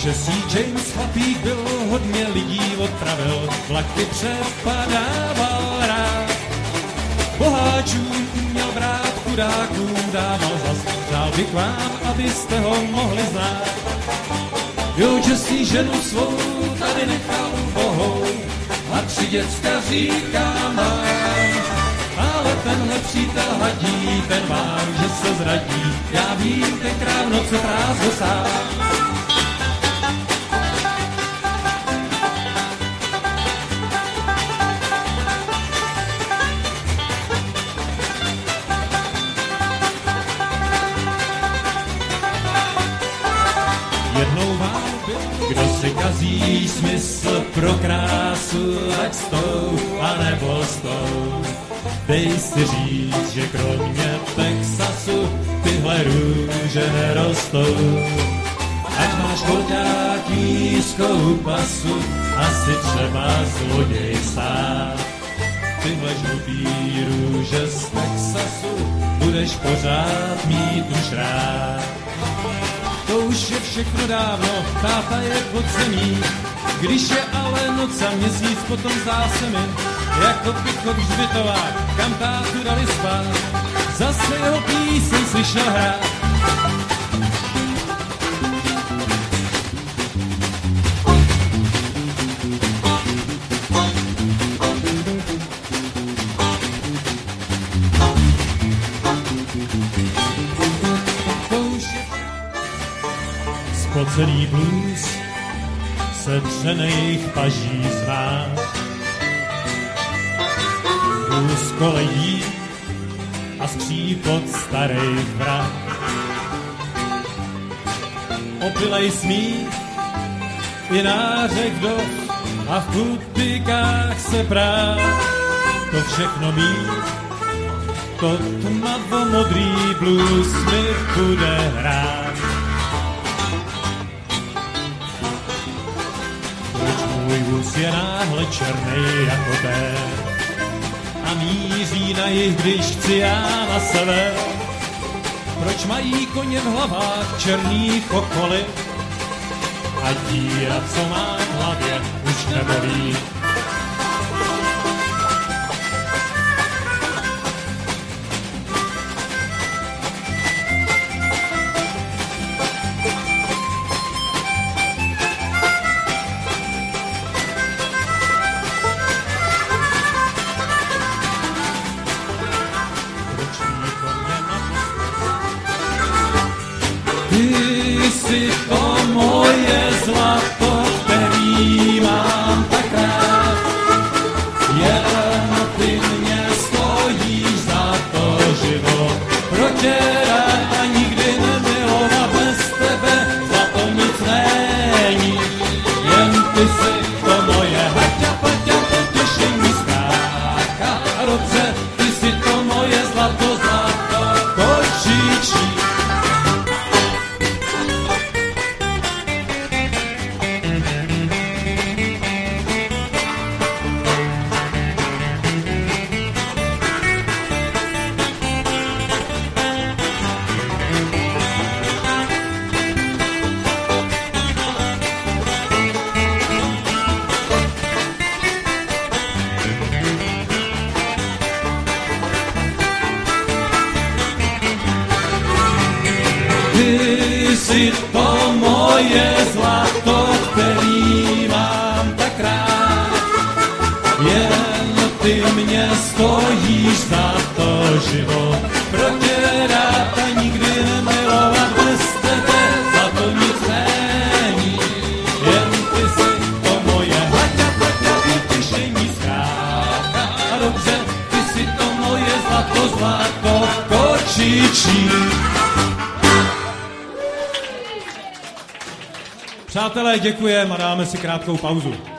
Počasí James chlapík byl, hodně lidí odpravil, vlaky přepadával rád. Boháčům uměl brát, chudákům dával zas, přál bych vám, abyste ho mohli znát. Jo, Jesse ženu svou tady nechal bohou a 3 děcka říká mám. Ale tenhle přítel hadí, ten vám, že se zradí, já vím, tenkrát v noci tráz ho sám. Jednou vám byl, kdo si kazí smysl pro krásu, ať s tou, anebo s tou. Dej si říct, že kromě Texasu tyhle růže nerostou. Ať máš chodňákýskou pasu, asi třeba zloděj sám. Tyhle žlutý růže z Texasu budeš pořád mít už rád. To už je všechno dávno, táta je pod zemí. Když je ale noc a měsíc, potom zdá se mi, jako pichot hřbitovák, kam tátu dali spát. Zase jeho píseň slyšel hrát. Spocený blues se třených paží zvá. Blues kolejí a skřípot starých vrah. Opilej smích i nářek vdov a v putikách se prá. To všechno mít, to tmavomodrý blues mi bude hrát. Můj vůz je náhle černej jako ten a míří na jih, když chci já na sever. Proč mají koně v hlavách černých okoly a díra, co má v hlavě, už nebolí. Ty jsi to moje zlato, který mám tak rád. Jen ty mě stojíš za to život. Pro tě rád a nikdy nemilovat, bez tebe zlato nic není. Jen ty jsi to moje haťa, paťa, potěšení zkrátka. A dobře, ty jsi to moje zlato, zlato kočičí. Ty jsi to moje zlato, který mám tak rád. Jen ty mě stojíš za to život. Pro tě rád a nikdy nemilovat, bez tebe za to nic není. Jen ty jsi to moje haťa, paťa, vytěšení zkrátka. A dobře, ty jsi to moje zlato, zlato kočičí. Přátelé, děkujeme a dáme si krátkou pauzu.